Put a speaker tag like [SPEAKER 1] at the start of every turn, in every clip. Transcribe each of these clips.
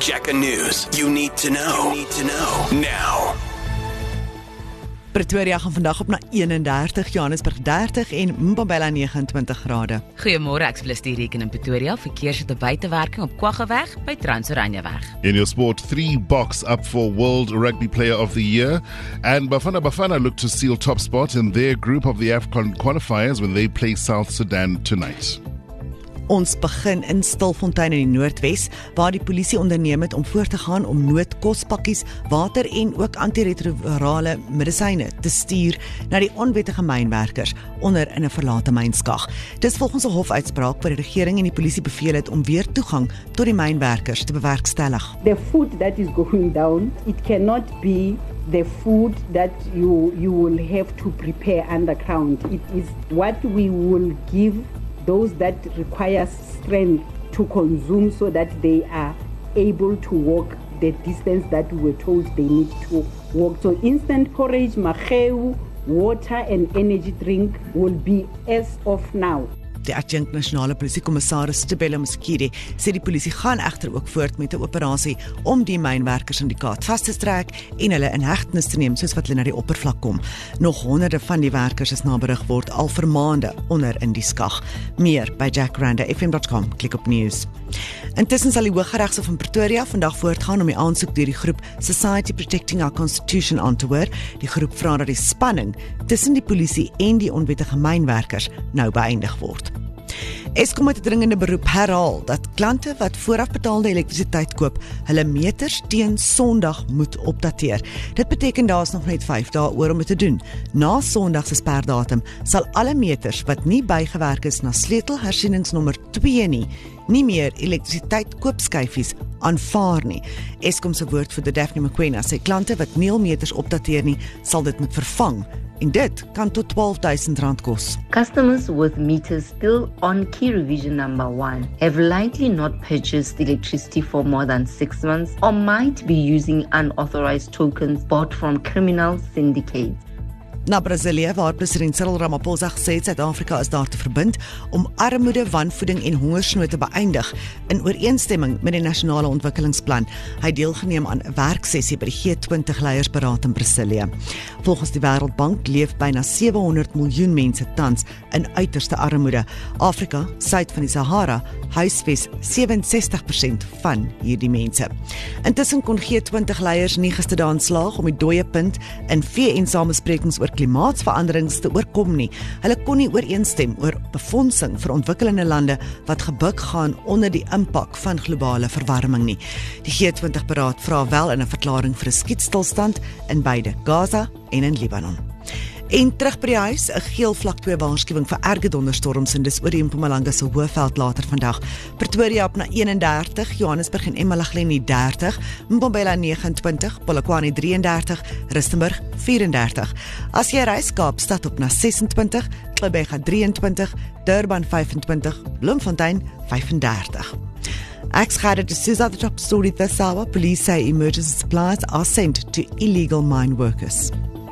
[SPEAKER 1] Jacka News. You need to know. Now.
[SPEAKER 2] Pretoria gaan vandag op na 31, Johannesburg 30 en Mbombela 29 grade.
[SPEAKER 3] Goeiemôre, ek is die Reken in Pretoria. Verkeers het 'n buitewerking op Kwaggeweg by Transoranjeweg.
[SPEAKER 4] In your sport, 3 Boks up for World Rugby Player of the Year, and Bafana look to seal top spot in their group of the AFCON qualifiers when they play South Sudan tonight.
[SPEAKER 2] Ons begin in Stilfontein in die Noordwes, waar die polisie onderneem het om voort te gaan om noodkospakkies, water en ook antiretrovirale medisyne te stuur na die onwettige mynwerkers onder in 'n verlate mynskag. Dis volgens 'n hofuitspraak waar die regering en die polisie beveel het om weer toegang tot die mynwerkers te bewerkstellig.
[SPEAKER 5] The food that is going down, it cannot be the food that you will have to prepare underground. It is what we will give those that require strength to consume so that they are able to walk the distance that we were told they need to walk. So instant porridge, mageu, water and energy drink will be as of now.
[SPEAKER 2] Die adjunkt nasionale polisiekommissaris Tebela Muskiri sê die polisie gaan egter ook voort met 'n operasie om die mynwerkersindikaat vas te trek en hulle in hegtenis te neem soos wat hulle na die oppervlak kom. Nog honderde van die werkers is na berig word al vir maande onder in die skag. Meer by jackranda.fm.com, klik op news. Intussen sal die Hooggeregshof in Pretoria vandag voortgaan om die aansoek deur die groep Society Protecting Our Constitution aan te hoor. Die groep vra dat die spanning tussen die polisie en die onwettige mynwerkers nou beëindig word. Eskom het 'n dringende beroep herhaal dat klante wat voorafbetaalde elektrisiteit koop, hulle meters teen Sondag moet opdateer. Dit beteken daar is nog net 5 dae oor om dit te doen. Na Sondag se sperdatum sal alle meters wat nie bygewerk is na sleutelhersieningsnommer 2 nie meer elektrisiteit koopskyfies aanvaar nie. Eskom se woordvoerder Daphne Mokoena sê klante wat nie hul meters opdateer nie, sal dit moet vervang. En dit kan tot R12,000 kos.
[SPEAKER 6] Customers with meters still on key revision number 1 have likely not purchased electricity for more than 6 months or might be using unauthorized tokens bought from criminal syndicates.
[SPEAKER 2] Na Brasilië, waar president Cyril Ramaphosa gesê het Suid-Afrika is daar te verbind om armoede, wanvoeding en hongersnood te beëindig in ooreenstemming met die nasionale ontwikkelingsplan. Hy het deelgeneem aan 'n werksessie by die G20 leiersberaad in Brasilië. Volgens die Wêreldbank leef byna 700 miljoen mense tans in uiterste armoede. Afrika, suid van die Sahara, huisves 67% van hierdie mense. Intussen kon G20 leiers nie gisterdaan slaag om die dooie punt in VN-samesprekings oor klimaatsveranderings te oorkom nie. Hulle kon nie ooreenstem oor befondsing vir ontwikkelende lande wat gebuk gaan onder die impak van globale verwarming nie. Die G20-beraad vra wel in 'n verklaring vir 'n skietstilstand in beide Gaza en in Libanon. En terug by die huis, 'n geel vlak 2 waarskuwing vir erge donderstorms en dis oor die Mpumalanga se Hoëveld later vandag. Pretoria op na 31, Johannesburg en eMalahleni 30, Mbombela 29, Polokwane 33, Rustenburg 34. As jy reis, Kaapstad op na 26, Gqeberha 23, Durban 25, Bloemfontein 35. Ek's Gerard de Souza, the top story this hour. Police say emergency supplies are sent to illegal mine workers.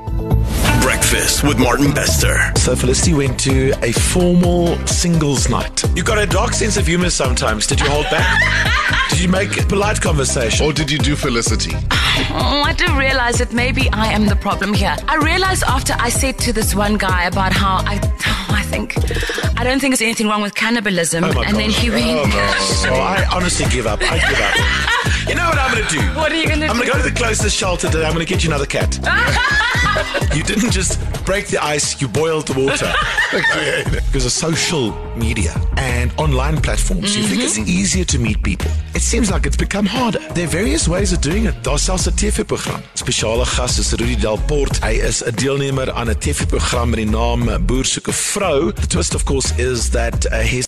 [SPEAKER 1] Breakfast with Martin Bester.
[SPEAKER 7] So Felicity went to a formal singles night. You've got a dark sense of humor sometimes. Did you hold back? Did you make polite conversation?
[SPEAKER 4] Or did you do Felicity?
[SPEAKER 3] I do realize that maybe I am the problem here. I realized after I said to this one guy about how I don't think there's anything wrong with cannibalism, and then he went.
[SPEAKER 7] Oh, no. So I honestly give up. I give up. You know what I'm going to do?
[SPEAKER 3] What are you going to do?
[SPEAKER 7] I'm going to go to the closest shelter today. I'm going to get you another cat. You didn't just break the ice, you boiled the water. Because of social media and online platforms, you think it's easier to meet people. It seems like it's become harder. There are various ways of doing it. Daar selfs 'n TV-program. Spesiale gas is Rudy Delport. Hy is 'n deelnemer aan 'n TV-program met die naam Boer soek 'n vrou. The twist, of course, is that his